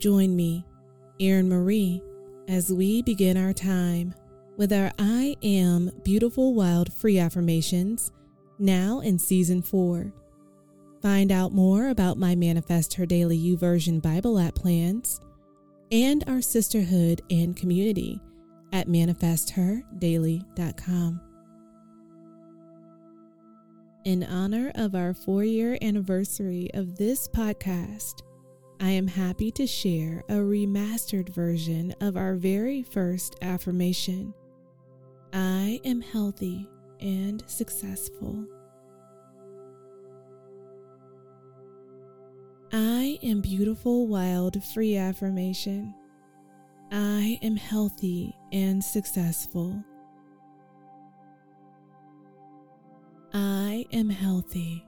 Join me, Erin Marie, as we begin our time with our I Am Beautiful Wild Free Affirmations, now in Season 4. Find out more about my Manifest Her Daily YouVersion Bible app plans and our sisterhood and community at manifestherdaily.com. In honor of our 4-year anniversary of this podcast, I am happy to share a remastered version of our very first affirmation. I am healthy and successful. I am beautiful, wild, free affirmation. I am healthy and successful. I am healthy.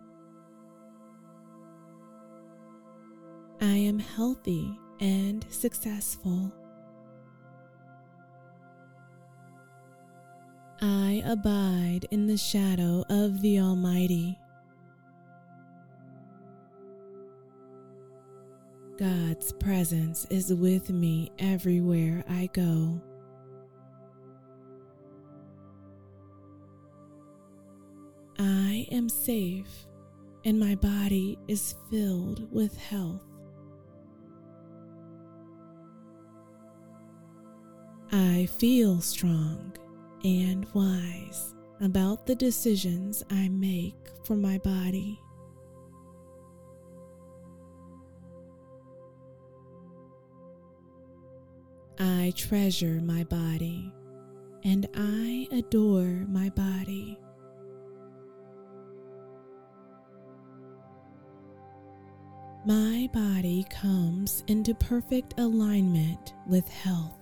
I am healthy and successful. I abide in the shadow of the Almighty. God's presence is with me everywhere I go. I am safe and my body is filled with health. I feel strong and wise about the decisions I make for my body. I treasure my body and I adore my body. My body comes into perfect alignment with health.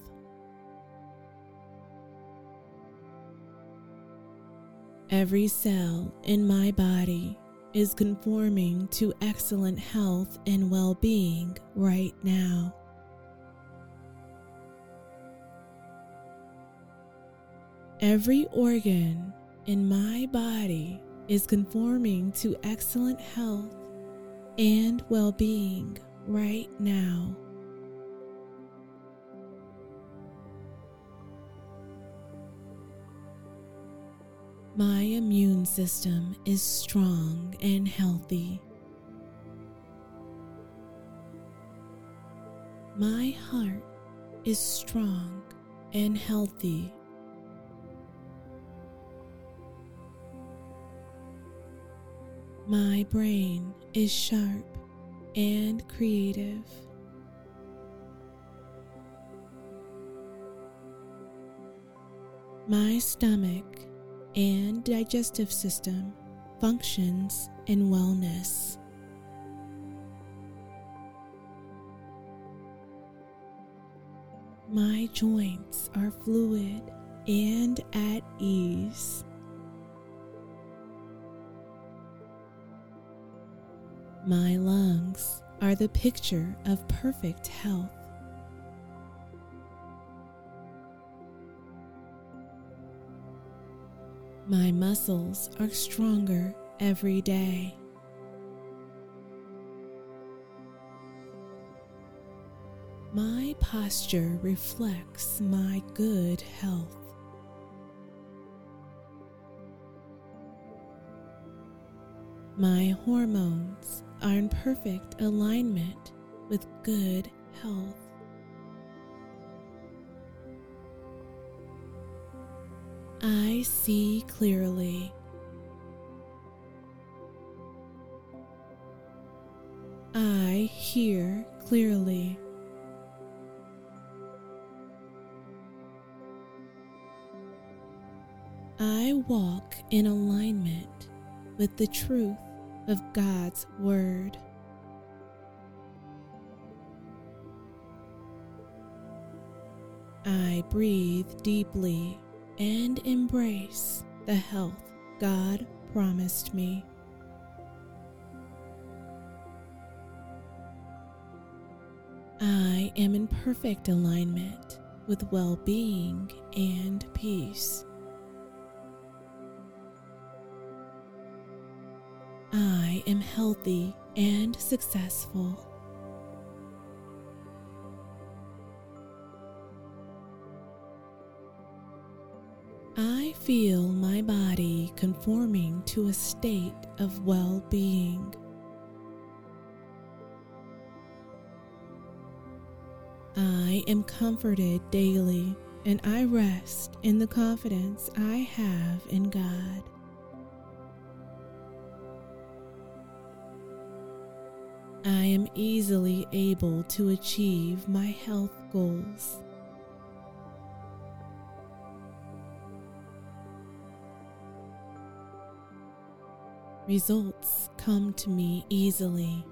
Every cell in my body is conforming to excellent health and well-being right now. Every organ in my body is conforming to excellent health and well-being right now. My immune system is strong and healthy. My heart is strong and healthy. My brain is sharp and creative. My stomach and digestive system functions in wellness. My joints are fluid and at ease. My lungs are the picture of perfect health. My muscles are stronger every day. My posture reflects my good health. My hormones are in perfect alignment with good health. I see clearly. I hear clearly. I walk in alignment with the truth of God's Word. I breathe deeply and embrace the health God promised me. I am in perfect alignment with well-being and peace. I am healthy and successful. I feel my body conforming to a state of well-being. I am comforted daily, and I rest in the confidence I have in God. I am easily able to achieve my health goals. Results come to me easily.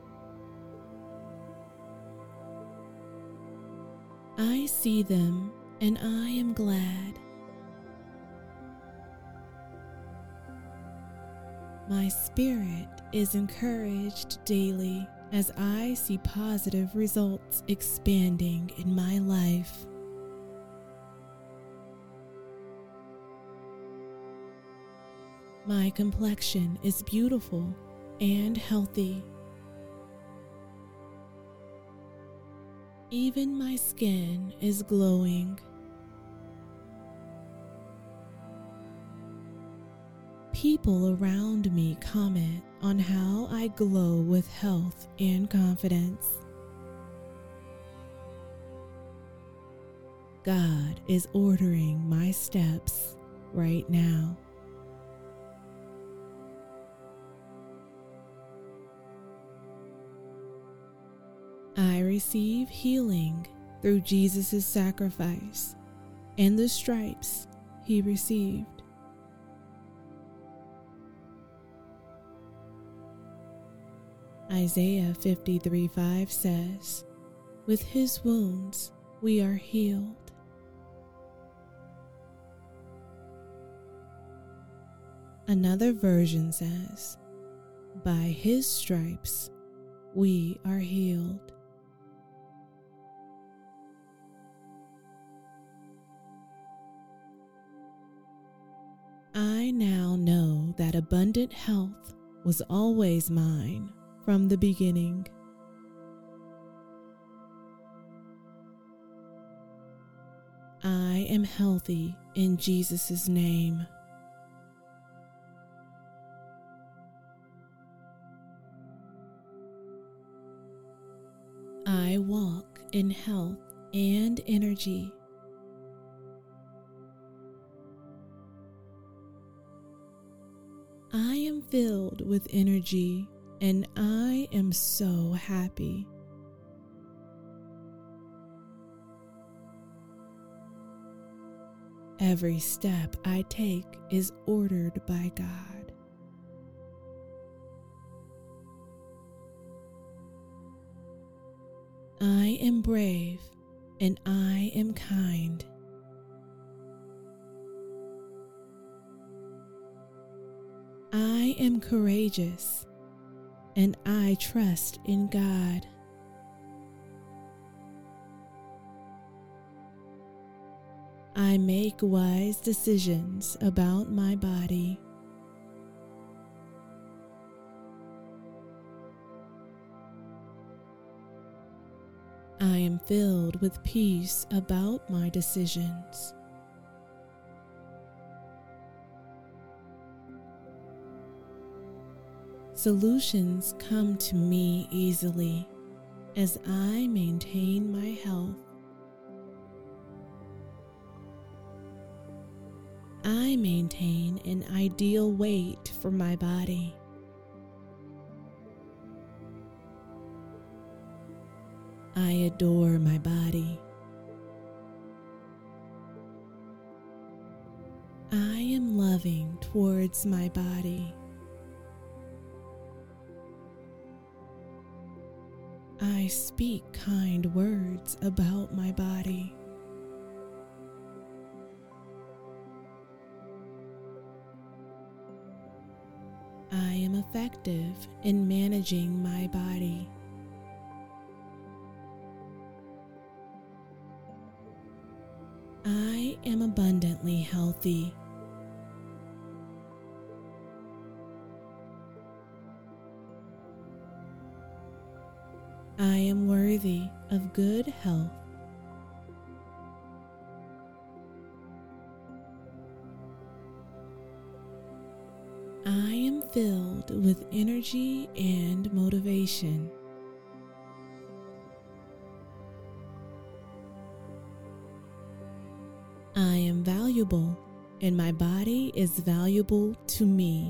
I see them and I am glad. My spirit is encouraged daily as I see positive results expanding in my life. My complexion is beautiful and healthy. Even my skin is glowing. People around me comment on how I glow with health and confidence. God is ordering my steps right now. I receive healing through Jesus' sacrifice and the stripes he received. Isaiah 53:5 says, "With his wounds we are healed." Another version says, "By his stripes we are healed." I now know that abundant health was always mine from the beginning. I am healthy in Jesus' name. I walk in health and energy. I am filled with energy and I am so happy. Every step I take is ordered by God. I am brave and I am kind. I am courageous and I trust in God. I make wise decisions about my body. I am filled with peace about my decisions. Solutions come to me easily as I maintain my health. I maintain an ideal weight for my body. I adore my body. I am loving towards my body. I speak kind words about my body. I am effective in managing my body. I am abundantly healthy. I am worthy of good health. filled with energy and motivation. I am valuable, and my body is valuable to me.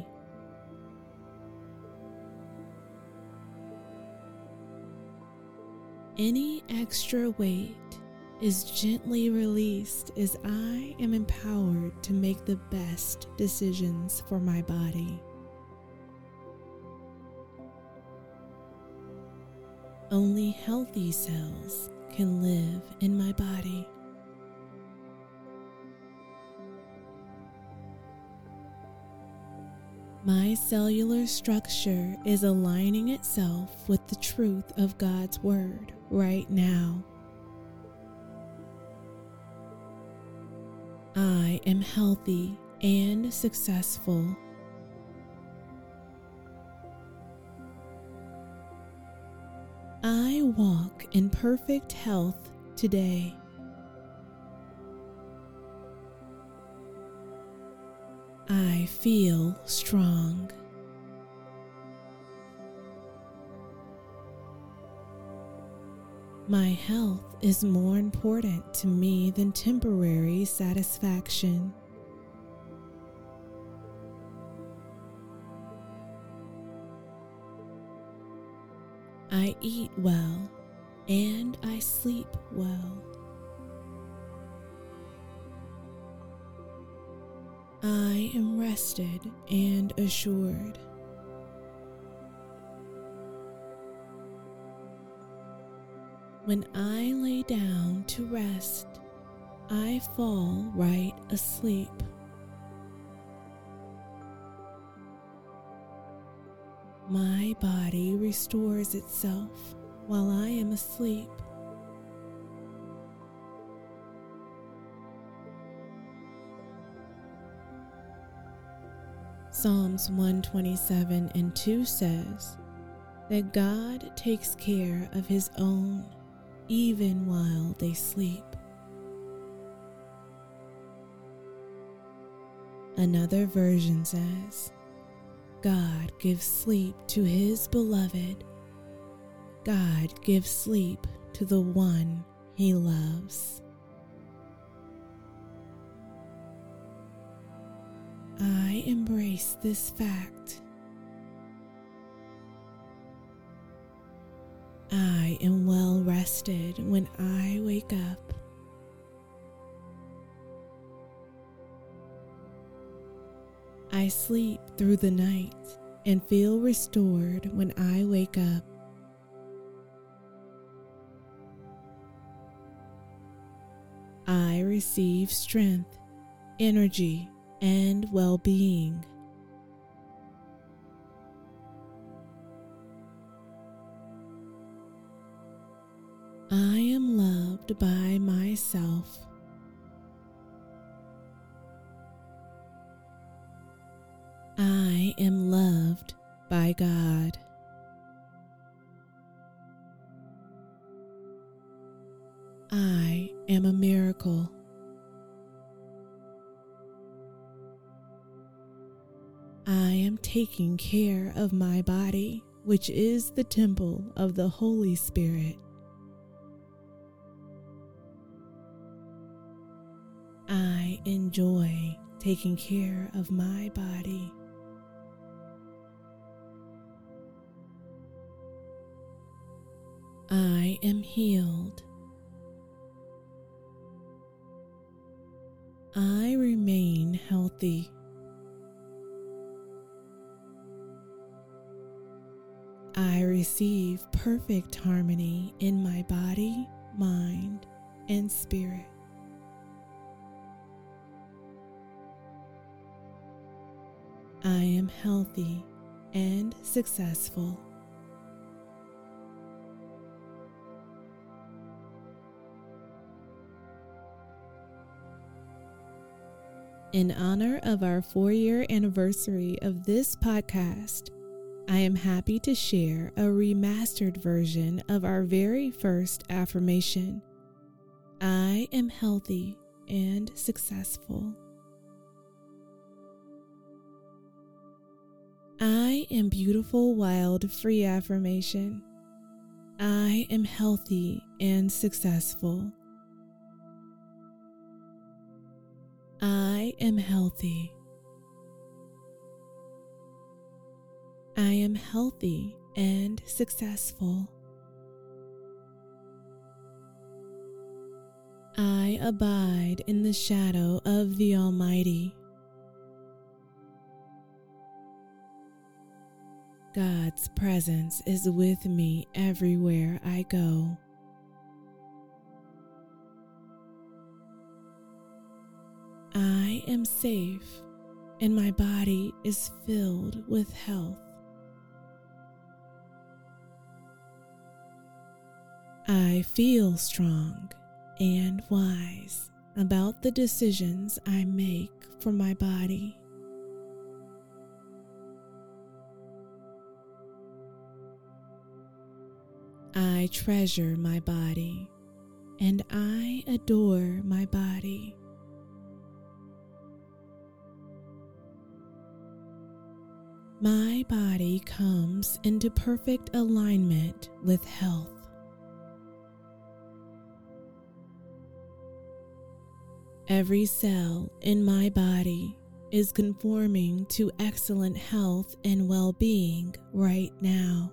Any extra weight is gently released as I am empowered to make the best decisions for my body. Only healthy cells can live in my body. My cellular structure is aligning itself with the truth of God's Word right now. I am healthy and successful. I walk in perfect health today. I feel strong. My health is more important to me than temporary satisfaction. I eat well and I sleep well. I am rested and assured. When I lay down to rest, I fall right asleep. My body restores itself while I am asleep. Psalms 127:2 says that God takes care of His own even while they sleep. Another version says, God gives sleep to His beloved. God gives sleep to the one He loves. I embrace this fact. I am well rested when I wake up. I sleep through the night and feel restored when I wake up. I receive strength, energy, and well-being. I am loved by myself. I am loved by God. I am a miracle. I am taking care of my body, which is the temple of the Holy Spirit. I enjoy taking care of my body. I am healed. I remain healthy. I receive perfect harmony in my body, mind, and spirit. I am healthy and successful. In honor of our 4-year anniversary of this podcast, I am happy to share a remastered version of our very first affirmation. I am healthy and successful. I am beautiful, wild, free affirmation. I am healthy and successful. I am healthy. I am healthy and successful. I abide in the shadow of the Almighty. God's presence is with me everywhere I go. I am safe and my body is filled with health. I feel strong and wise about the decisions I make for my body. I treasure my body and I adore my body. My body comes into perfect alignment with health. Every cell in my body is conforming to excellent health and well-being right now.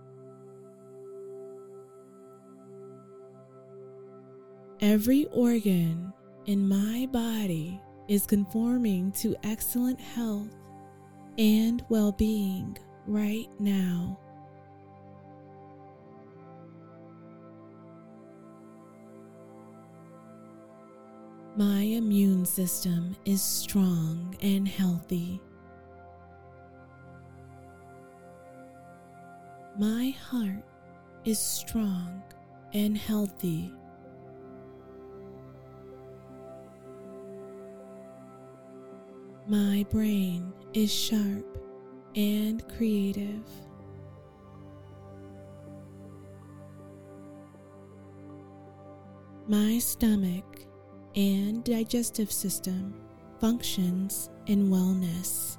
Every organ in my body is conforming to excellent health and well-being right now. My immune system is strong and healthy. My heart is strong and healthy. My brain is sharp and creative. My stomach and digestive system functions in wellness.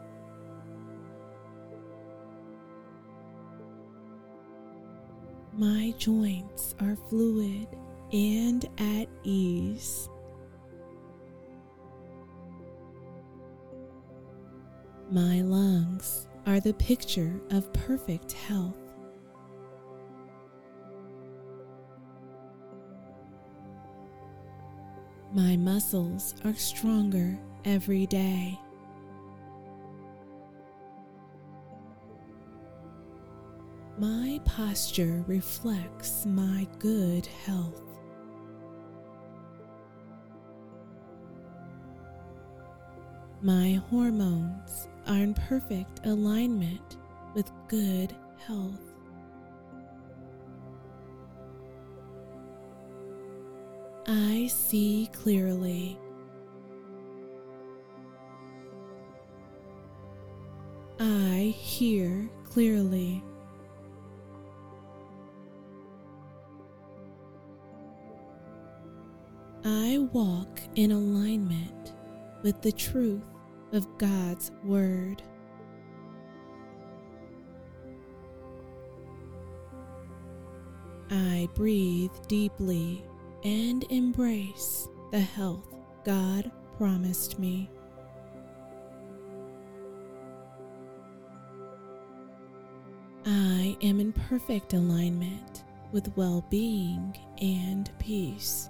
My joints are fluid and at ease. My lungs are the picture of perfect health. My muscles are stronger every day. My posture reflects my good health. My hormones are in perfect alignment with good health. I see clearly. I hear clearly. I walk in alignment with the truth of God's Word. I breathe deeply and embrace the health God promised me. I am in perfect alignment with well-being and peace.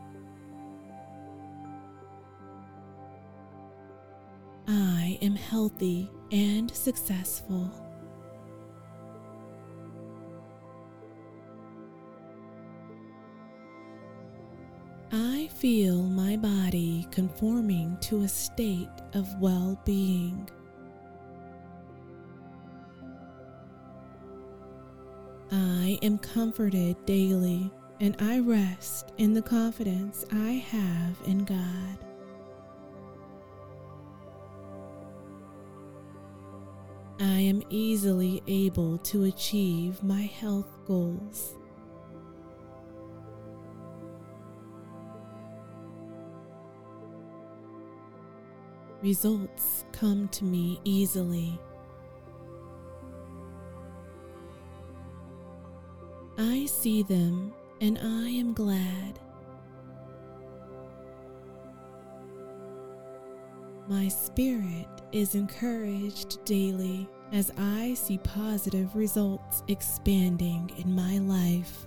I am healthy and successful. I feel my body conforming to a state of well-being. I am comforted daily, and I rest in the confidence I have in God. I am easily able to achieve my health goals. Results come to me easily. I see them and I am glad. My spirit is encouraged daily as I see positive results expanding in my life.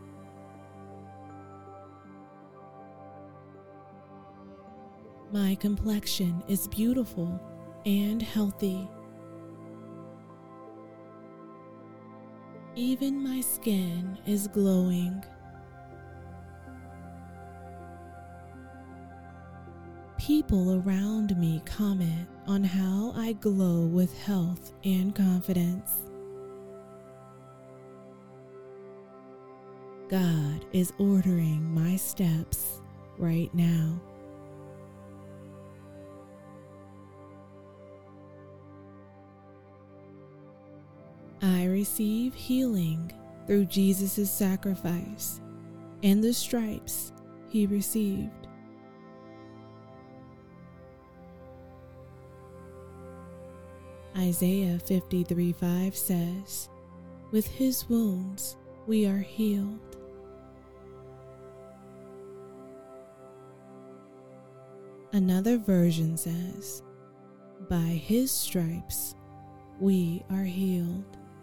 My complexion is beautiful and healthy. Even my skin is glowing. People around me comment on how I glow with health and confidence. God is ordering my steps right now. I receive healing through Jesus' sacrifice and the stripes he received. Isaiah 53:5 says, "With his wounds we are healed." Another version says, "By his stripes we are healed."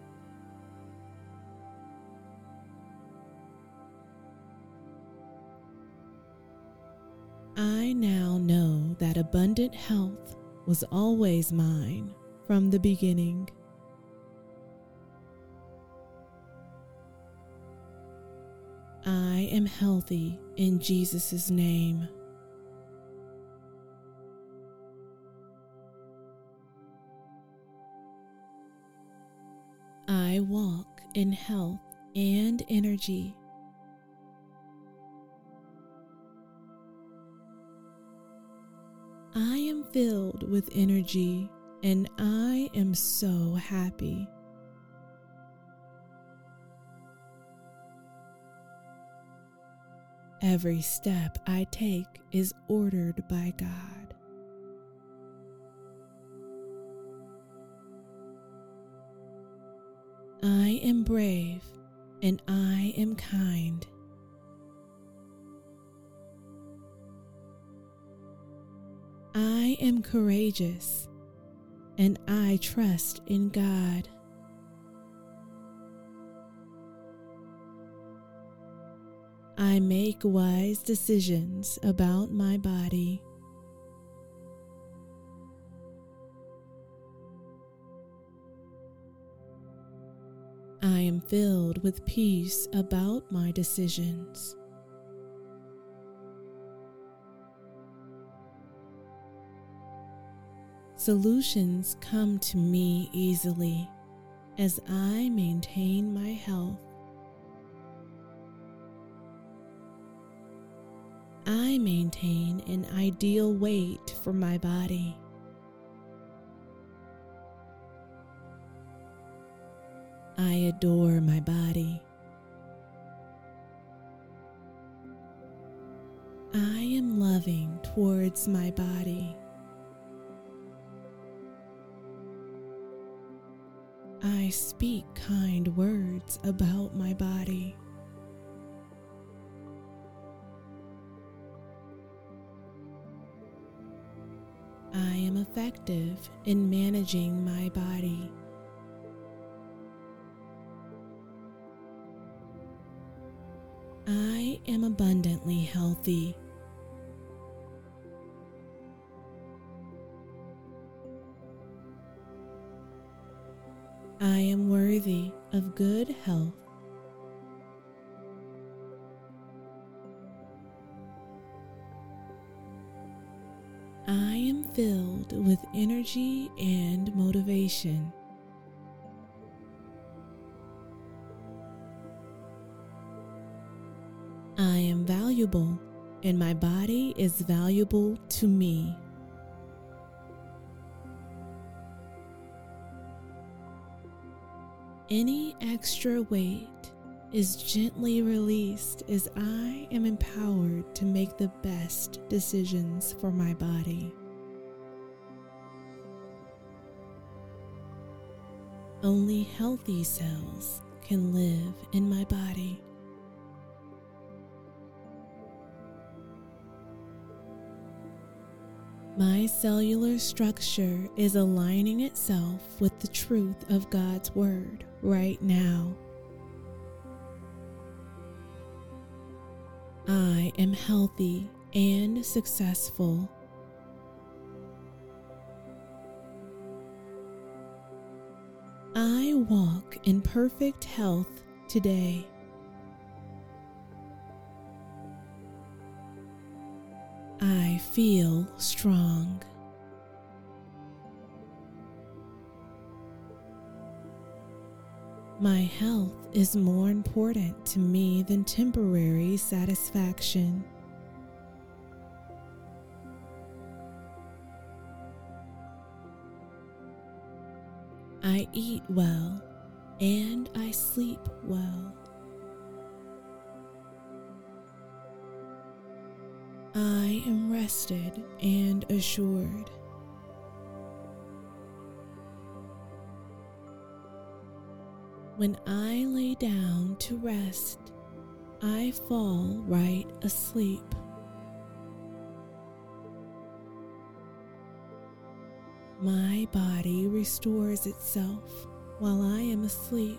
I now know that abundant health was always mine from the beginning. I am healthy in Jesus' name. I walk in health and energy. I am filled with energy and I am so happy. Every step I take is ordered by God. I am brave and I am kind. I am courageous and I trust in God. I make wise decisions about my body. I am filled with peace about my decisions. Solutions come to me easily as I maintain my health. I maintain an ideal weight for my body. I adore my body. I am loving towards my body. I speak kind words about my body. I am effective in managing my body. I am abundantly healthy. I am worthy of good health. I am filled with energy and motivation. I am valuable, and my body is valuable to me. Any extra weight is gently released as I am empowered to make the best decisions for my body. Only healthy cells can live in my body. My cellular structure is aligning itself with the truth of God's Word right now. I am healthy and successful. I walk in perfect health today. I feel strong. My health is more important to me than temporary satisfaction. I eat well and I sleep well. I am rested and assured. When I lay down to rest, I fall right asleep. My body restores itself while I am asleep.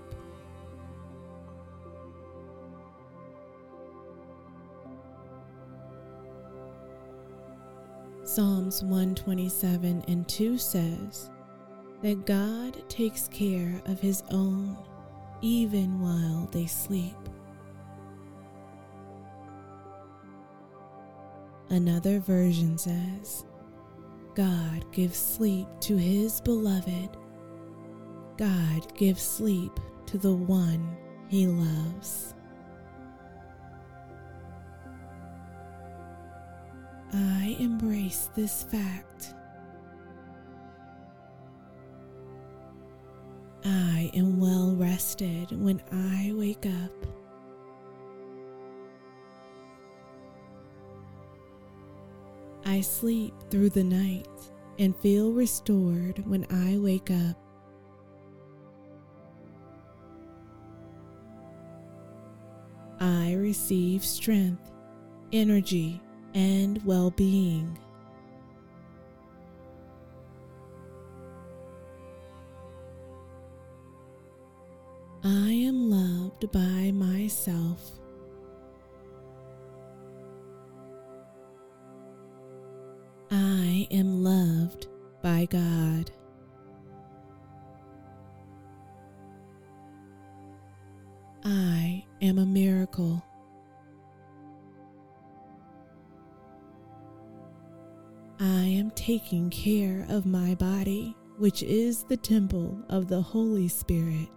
Psalms 127:2 says that God takes care of His own even while they sleep. Another version says, God gives sleep to His beloved. God gives sleep to the one He loves. I embrace this fact. I am well rested when I wake up. I sleep through the night and feel restored when I wake up. I receive strength, energy, and well-being. I am loved by myself. I am loved by God. I am a miracle. I am taking care of my body, which is the temple of the Holy Spirit.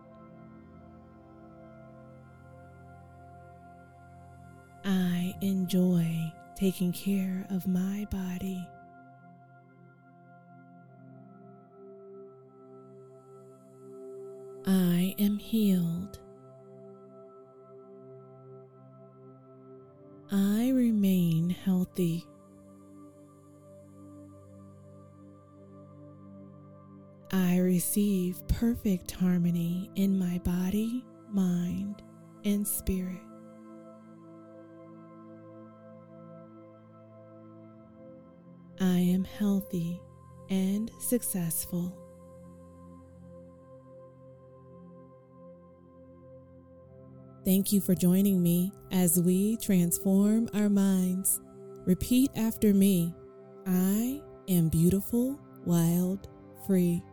I enjoy taking care of my body. I am healed. I remain healthy. I receive perfect harmony in my body, mind, and spirit. I am healthy and successful. Thank you for joining me as we transform our minds. Repeat after me. I am beautiful, wild, free.